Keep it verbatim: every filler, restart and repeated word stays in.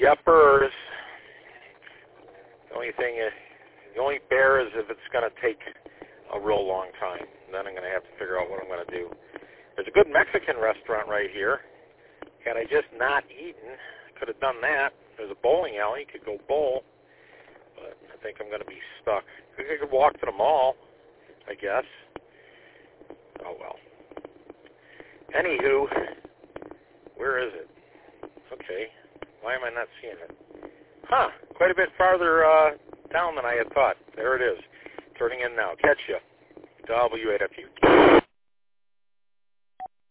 Yepers. The only thing is, the only bear is if it's going to take a real long time. Then I'm going to have to figure out what I'm going to do. There's a good Mexican restaurant right here. Had I just not eaten, I could have done that. There's a bowling alley. Could go bowl. But I think I'm going to be stuck. I could walk to the mall, I guess. Oh, well. Anywho, where is it? Okay. Why am I not seeing it? Huh. Quite a bit farther uh, down than I had thought. There it is. Turning in now. Catch ya. W eight F U.